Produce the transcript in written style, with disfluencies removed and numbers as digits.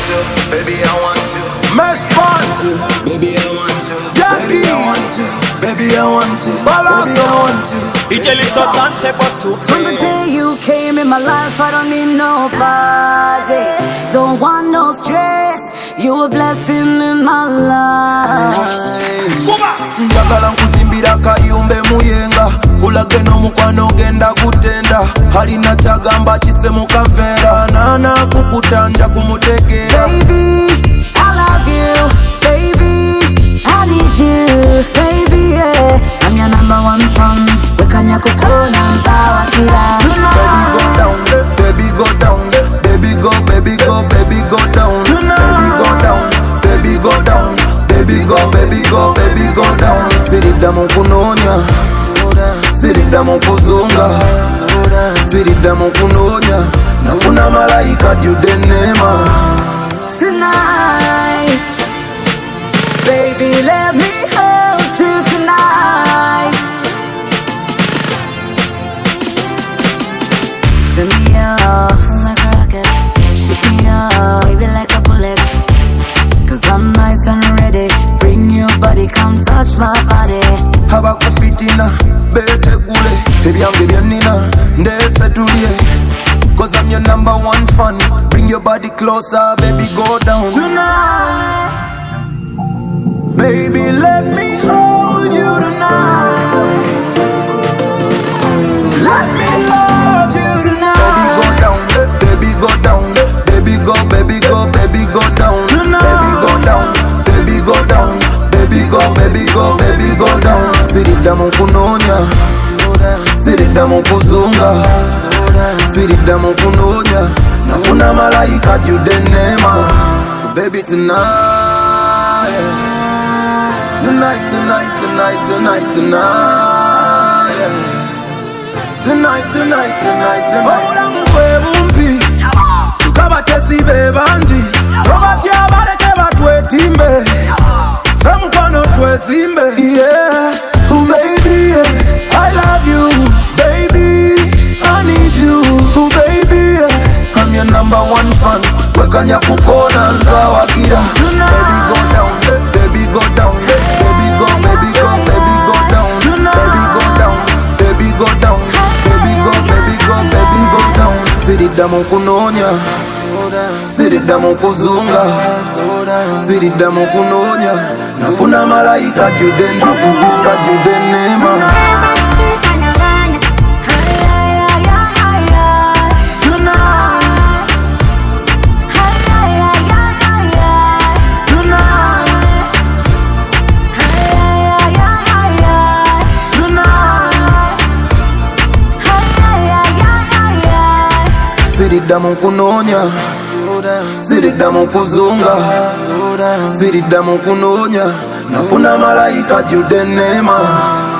to, baby I want to. Mesh part, baby I want to. Jackie, baby I want to, baby I want to. Balance, baby I want to. From the day you came in my life, I don't need nobody. Don't want no stress. You a blessing in my life. Njagala nkuzimbira kayumbe muyenga. Kulage n'omukwano genda kutenda. Halina kyagamba kise mu kaveera. Nana kukutanja kumutegeera. Baby, I love you. Baby, I need you. Baby, yeah, I'm your number one fan. Wekanya kukona mbawa kila. Baby go down, baby go down, baby go, baby go, baby go down, baby go down, baby go down, baby go, baby go, baby go down. Siridda mu kunoonya, siridda mu kuzunga, siridda mu kunoonya, nafuna malayika jjudde enneema. Tonight, baby, let me hold you tonight. Send me off like a rocket, shoot me up, baby, like a bullet. Cause I'm nice and ready. Bring your body, come touch my body. Abakufitina betegule ebyange byennina ndeesetulye. Cause I'm your number one fan. Bring your body closer, baby, go down Tonight, baby, let me hold you tonight. Let me love you tonight. Baby go down, baby go, baby go, baby go down, baby go down, baby go down, baby go, baby go, baby go down. Siridda mu kunoonya, siridda mu kuzunga, siridda mu kunoonya, nafuna malayika ajjudde enneema. Baby tonight, tonight, tonight, tonight, tonight, tonight, tonight, tonight, tonight, tonight. Obulamu bwe bumpi, tukabatesi be bangi, obatya baleke batwetimbe, ffe mukwano twesimbe. Yeah, oh baby, yeah, I love you, baby, I need you, oh baby, yeah. I'm your number one fan. Wekanya kukona nzawagira. Baby go down, baby go down, baby go, baby go, baby go down, baby go down, baby go down, baby go, baby go, baby go down. Siridda mu kunoonya, siridda mu kuzunga, siridda mu kunoonya, nafuna malayika ajjudde enneema. Siridda mu kunoonya, siridda mu kuzunga, siridda mu kunoonya, nafuna malayika ajjudde enneema.